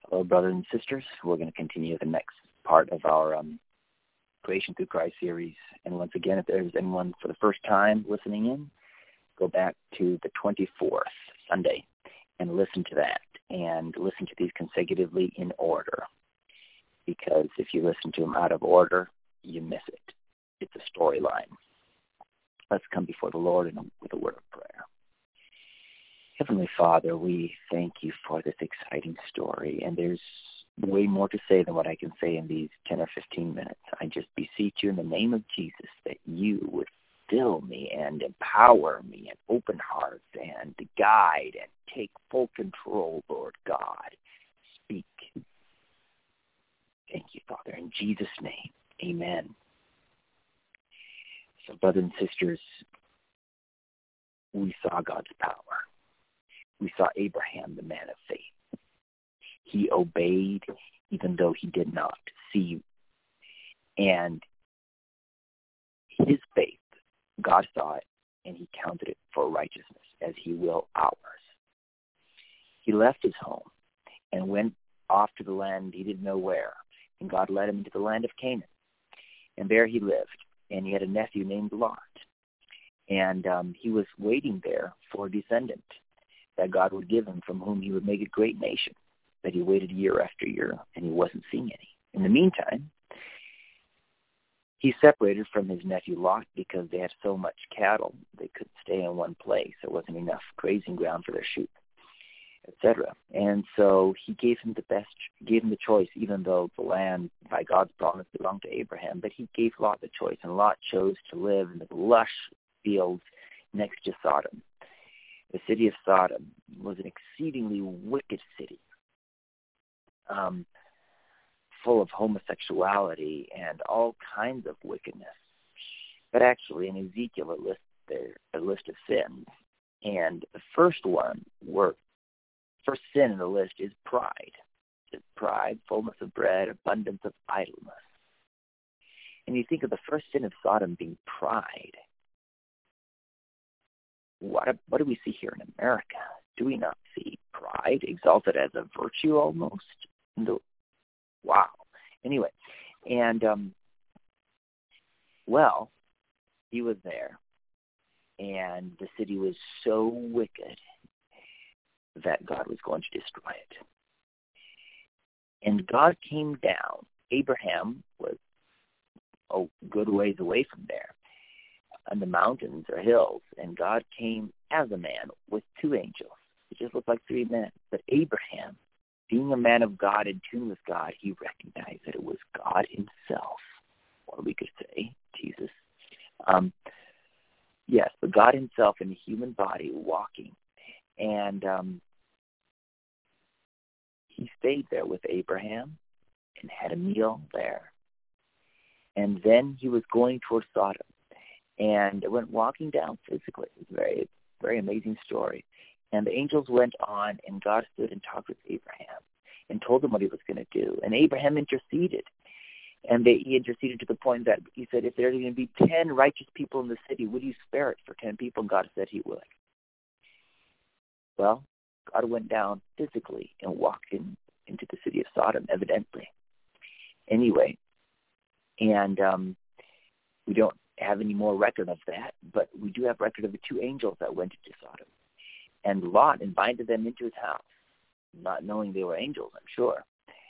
Hello, brothers and sisters. We're going to continue the next part of our Creation Through Christ series. And once again, if there's anyone for the first time listening in, go back to the 24th Sunday and listen to that, and listen to these consecutively in order. Because if you listen to them out of order, you miss it. It's a storyline. Let's come before the Lord with a word of prayer. Heavenly Father, we thank you for this exciting story, and there's way more to say than what I can say in these 10 or 15 minutes. I just beseech you in the name of Jesus that you would fill me and empower me and open hearts and guide and take full control, Lord God. Speak. Thank you, Father. In Jesus' name, amen. So, brothers and sisters, we saw God's power. We saw Abraham, the man of faith. He obeyed even though he did not see. And his faith, God saw it, and he counted it for righteousness, as he will ours. He left his home and went off to the land he didn't know where, and God led him into the land of Canaan. And there he lived, and he had a nephew named Lot. And he was waiting there for a descendant that God would give him, from whom he would make a great nation. But he waited year after year, and he wasn't seeing any. In the meantime, he separated from his nephew Lot because they had so much cattle they couldn't stay in one place. There wasn't enough grazing ground for their sheep, etc. And so he gave him the choice, even though the land by God's promise belonged to Abraham. But he gave Lot the choice, and Lot chose to live in the lush fields next to Sodom. The city of Sodom was an exceedingly wicked city, full of homosexuality and all kinds of wickedness. But actually, in Ezekiel, it lists a list of sins. And the first sin in the list is pride. It's pride, fullness of bread, abundance of idleness. And you think of the first sin of Sodom being pride. What do we see here in America? Do we not see pride exalted as a virtue almost? Wow. Anyway, and, he was there, and the city was so wicked that God was going to destroy it. And God came down. Abraham was a good ways away from there, on the mountains or hills, and God came as a man with two angels. It just looked like three men. But Abraham, being a man of God, in tune with God, he recognized that it was God himself, or we could say Jesus. Yes, but God himself in a human body walking. And he stayed there with Abraham and had a meal there. And then he was going toward Sodom, and went walking down physically. It was a very, very amazing story. And the angels went on, and God stood and talked with Abraham and told him what he was going to do. And Abraham interceded. And he interceded to the point that he said, if there's going to be 10 righteous people in the city, would you spare it for 10 people? And God said he would. Well, God went down physically and walked into the city of Sodom, evidently. Anyway, and we don't have any more record of that, but we do have record of the two angels that went into Sodom. And Lot invited them into his house, not knowing they were angels, I'm sure,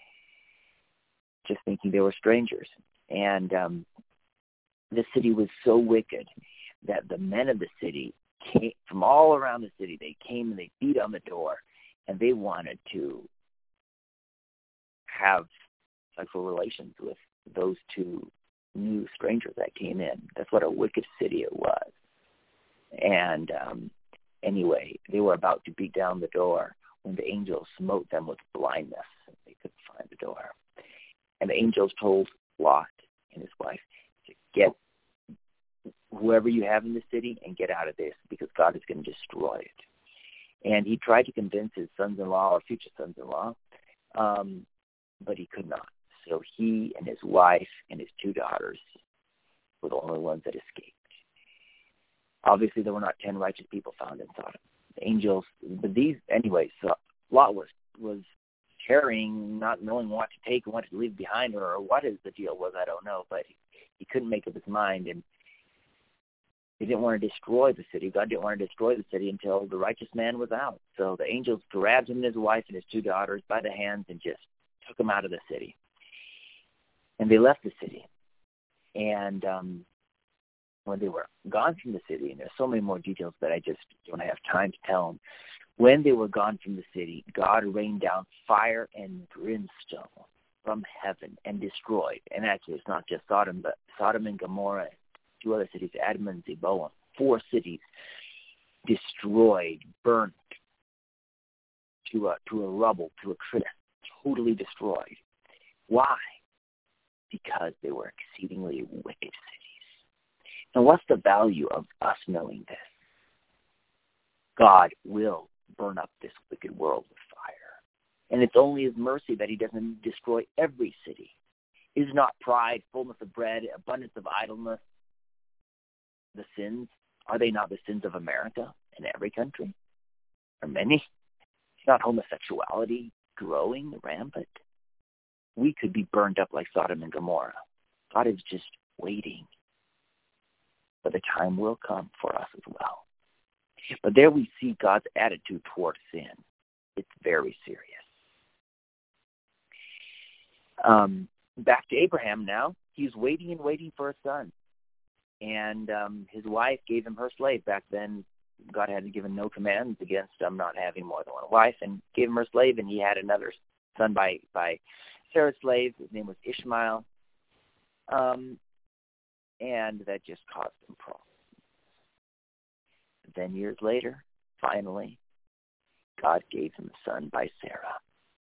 just thinking they were strangers. And the city was so wicked that the men of the city came from all around the city. They came and they beat on the door, and they wanted to have sexual relations with those two new strangers that came in. That's what a wicked city it was. And anyway, they were about to beat down the door when the angels smote them with blindness. They couldn't find the door. And the angels told Lot and his wife to get whoever you have in the city and get out of this, because God is going to destroy it. And he tried to convince his sons-in-law or future sons-in-law, but he could not. So he and his wife and his two daughters were the only ones that escaped. Obviously, there were not 10 righteous people found in Sodom. The angels, but these, anyway, so Lot was carrying, not knowing what to take and what to leave behind, or what the deal was, I don't know. But he couldn't make up his mind, and he didn't want to destroy the city. God didn't want to destroy the city until the righteous man was out. So the angels grabbed him and his wife and his 2 daughters by the hands and just took them out of the city. And they left the city. And when they were gone from the city, and there's so many more details that I just don't have time to tell them, when they were gone from the city, God rained down fire and brimstone from heaven and destroyed. And actually, it's not just Sodom, but Sodom and Gomorrah, 2 other cities, Admah and Zeboam, 4 cities destroyed, burnt to a rubble, to a crisp, totally destroyed. Why? Because they were exceedingly wicked cities. Now, what's the value of us knowing this? God will burn up this wicked world with fire. And it's only his mercy that he doesn't destroy every city. Is not pride, fullness of bread, abundance of idleness the sins? Are they not the sins of America and every country? Or many? Is not homosexuality growing rampant? We could be burned up like Sodom and Gomorrah. God is just waiting. But the time will come for us as well. But there we see God's attitude toward sin. It's very serious. Back to Abraham now. He's waiting and waiting for a son. And his wife gave him her slave. Back then, God had given no commands against not having more than one wife, and gave him her slave, and he had another son by Sarah's slave. His name was Ishmael. And that just caused him problems. Then years later, finally, God gave him a son by Sarah.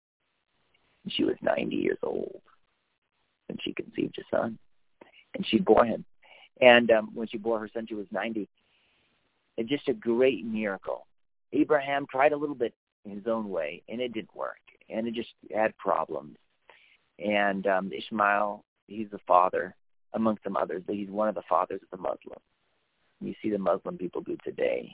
She was 90 years old when she conceived a son, and she bore him. And when she bore her son, she was 90. And just a great miracle. Abraham tried a little bit in his own way, and it didn't work, and it just had problems. And Ishmael, he's the father, among some others, but he's one of the fathers of the Muslims. You see the Muslim people do today.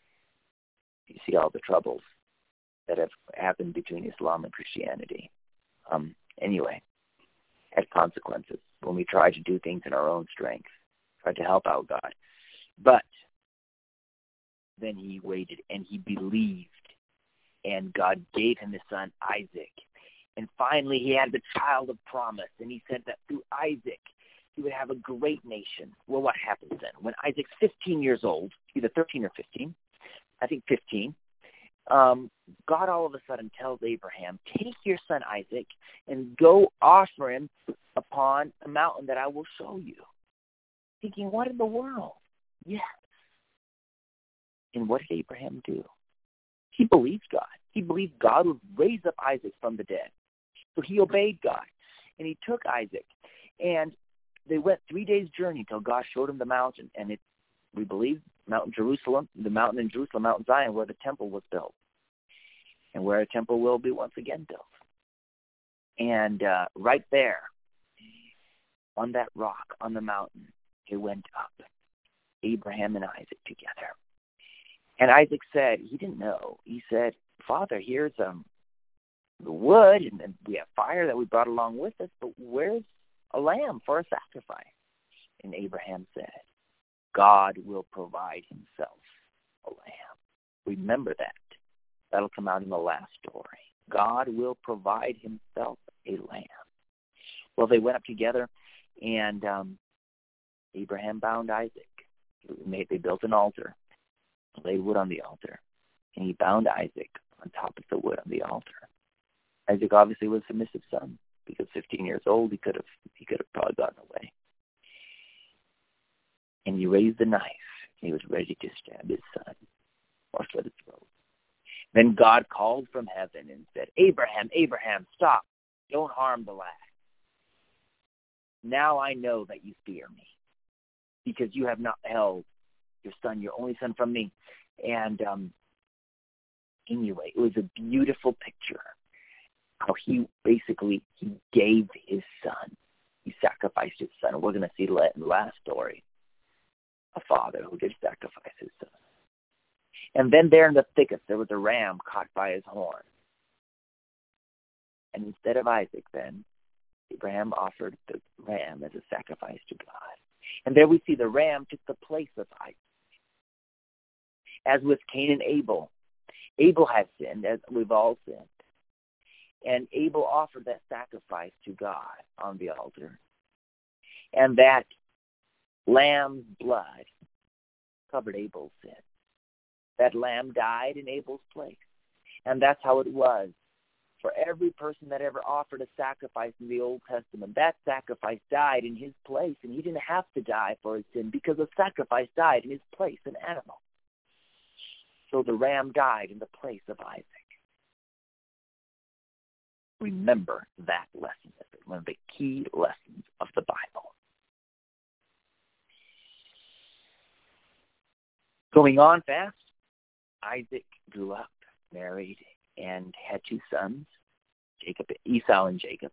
You see all the troubles that have happened between Islam and Christianity. Anyway, had consequences when we try to do things in our own strength, try to help out God. But then he waited and he believed, and God gave him his son Isaac. And finally he had the child of promise, and he said that through Isaac he would have a great nation. Well, what happens then? When Isaac's 15 years old, either 13 or 15, I think 15, God all of a sudden tells Abraham, take your son Isaac and go offer him upon a mountain that I will show you. Thinking, what in the world? Yes. And what did Abraham do? He believed God. He believed God would raise up Isaac from the dead. So he obeyed God. And he took Isaac. And they went 3 days' journey until God showed him the mountain. And we believe, Mount Jerusalem, the mountain in Jerusalem, Mount Zion, where the temple was built. And where a temple will be once again built. And right there, on that rock, on the mountain, they went up, Abraham and Isaac together. And Isaac said, he didn't know. He said, Father, here's the wood, and we have fire that we brought along with us, but where's a lamb for a sacrifice? And Abraham said, God will provide himself a lamb. Remember that. That'll come out in the last story. God will provide himself a lamb. Well, they went up together, and Abraham bound Isaac. They built an altar, laid wood on the altar, and he bound Isaac on top of the wood on the altar. Isaac obviously was a submissive son, because 15 years old, he could have probably gotten away. And he raised the knife. He was ready to stab his son or slit his throat. Then God called from heaven and said, Abraham, Abraham, stop. Don't harm the lad. Now I know that you fear me, because you have not held your son, your only son, from me. And anyway, it was a beautiful picture how he gave his son. He sacrificed his son. We're going to see in the last story a father who did sacrifice his son. And then there in the thickets, there was a ram caught by his horn. And instead of Isaac then, Abraham offered the ram as a sacrifice to God. And there we see the ram took the place of Isaac. As with Cain and Abel, Abel had sinned, as we've all sinned. And Abel offered that sacrifice to God on the altar. And that lamb's blood covered Abel's sin. That lamb died in Abel's place. And that's how it was for every person that ever offered a sacrifice in the Old Testament. That sacrifice died in his place, and he didn't have to die for his sin because the sacrifice died in his place, an animal. So the ram died in the place of Isaac. Remember that lesson. It's one of the key lessons of the Bible. Going on fast, Isaac grew up, married, and had two sons, Esau and Jacob.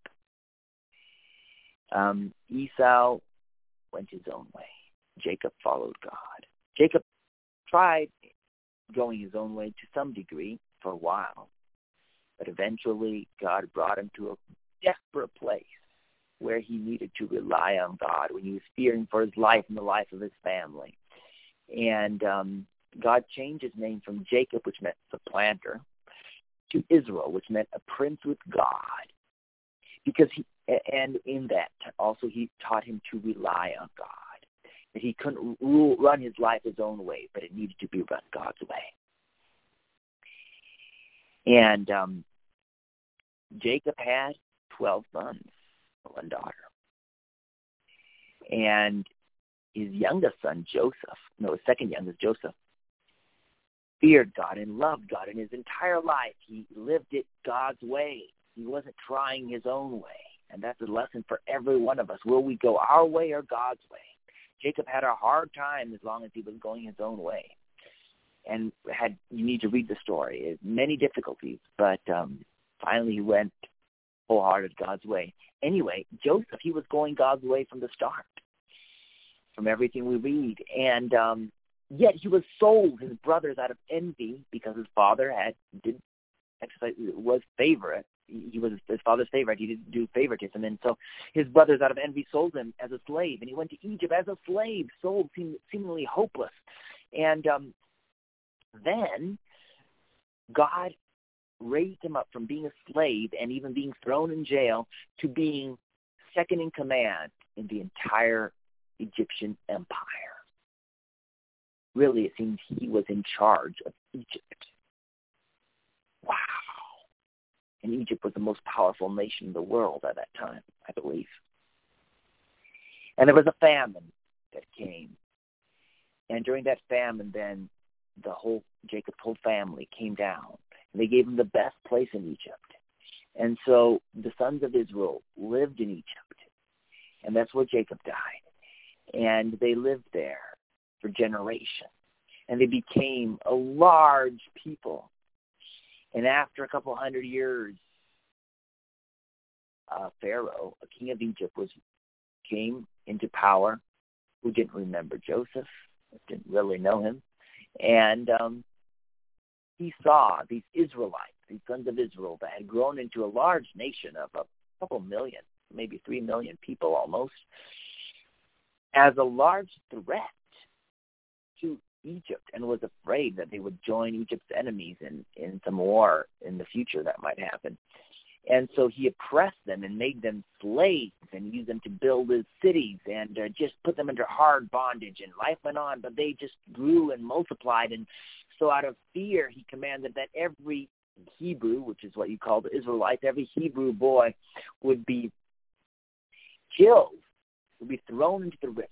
Esau went his own way. Jacob followed God. Jacob tried going his own way to some degree for a while, but eventually God brought him to a desperate place where he needed to rely on God, when he was fearing for his life and the life of his family. And God changed his name from Jacob, which meant supplanter, to Israel, which meant a prince with God. Because in that also he taught him to rely on God. That he couldn't run his life his own way, but it needed to be run God's way. And Jacob had 12 sons, one daughter. And his youngest son, his second youngest, Joseph, feared God and loved God. In his entire life, he lived it God's way. He wasn't trying his own way. And that's a lesson for every one of us. Will we go our way or God's way? Jacob had a hard time as long as he was going his own way. And you need to read the story. Many difficulties, but finally he went wholehearted God's way. Anyway, Joseph, he was going God's way from the start, from everything we read. And yet he was sold, his brothers, out of envy, because his father was favorite. He was his father's favorite. He didn't do favoritism. And so his brothers, out of envy, sold him as a slave. And he went to Egypt as a slave, sold, seemingly hopeless. And then God raised him up from being a slave and even being thrown in jail to being second in command in the entire Egyptian empire. Really, it seems he was in charge of Egypt. Wow. And Egypt was the most powerful nation in the world at that time, I believe. And there was a famine that came. And during that famine, then, Jacob's whole family came down. And they gave him the best place in Egypt. And so the sons of Israel lived in Egypt. And that's where Jacob died. And they lived there for generations. And they became a large people. And after a couple 100 years, Pharaoh, a king of Egypt, came into power, who didn't remember Joseph, didn't really know him. And he saw these Israelites, these sons of Israel, that had grown into a large nation of a couple million, maybe 3 million people almost, as a large threat to Egypt, and was afraid that they would join Egypt's enemies in some war in the future that might happen. And so he oppressed them and made them slaves and used them to build his cities and just put them under hard bondage. And life went on, but they just grew and multiplied. And so out of fear, he commanded that every Hebrew, which is what you call the Israelites, every Hebrew boy would be killed, would be thrown into the river.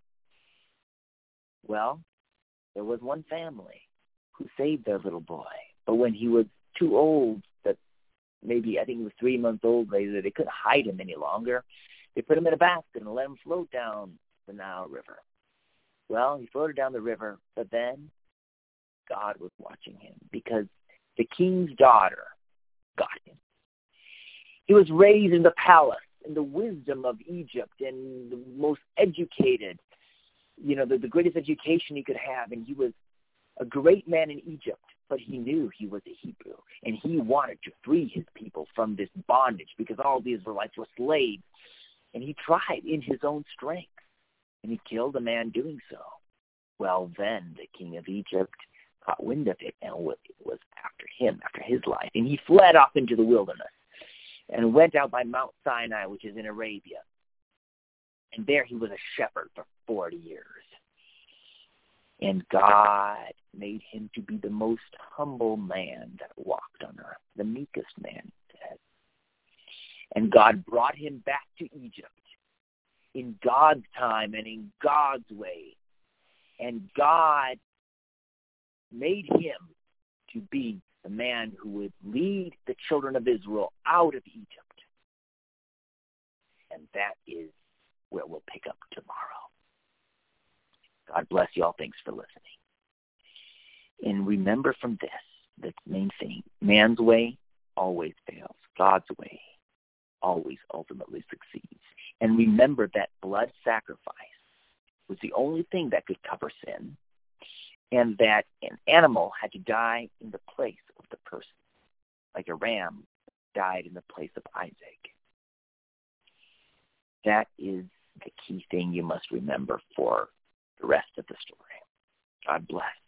Well, there was one family who saved their little boy. But when he was too old, that maybe, I think he was 3 months old, they couldn't hide him any longer. They put him in a basket and let him float down the Nile River. Well, he floated down the river, but then God was watching him because the king's daughter got him. He was raised in the palace, in the wisdom of Egypt, and the most educated, the greatest education he could have. And he was a great man in Egypt. but he knew he was a Hebrew, and he wanted to free his people from this bondage because all the Israelites were slaves, and he tried in his own strength, and he killed a man doing so. Well, then the king of Egypt caught wind of it, and it was after him, after his life, and he fled off into the wilderness and went out by Mount Sinai, which is in Arabia, and there he was a shepherd for 40 years. And God made him to be the most humble man that walked on earth, the meekest man, he said. And God brought him back to Egypt in God's time and in God's way. And God made him to be the man who would lead the children of Israel out of Egypt. And that is where we'll pick up tomorrow. God bless you all. Thanks for listening. And remember from this, the main thing, man's way always fails. God's way always ultimately succeeds. And remember that blood sacrifice was the only thing that could cover sin, and that an animal had to die in the place of the person, like a ram died in the place of Isaac. That is the key thing you must remember for the rest of the story. God bless.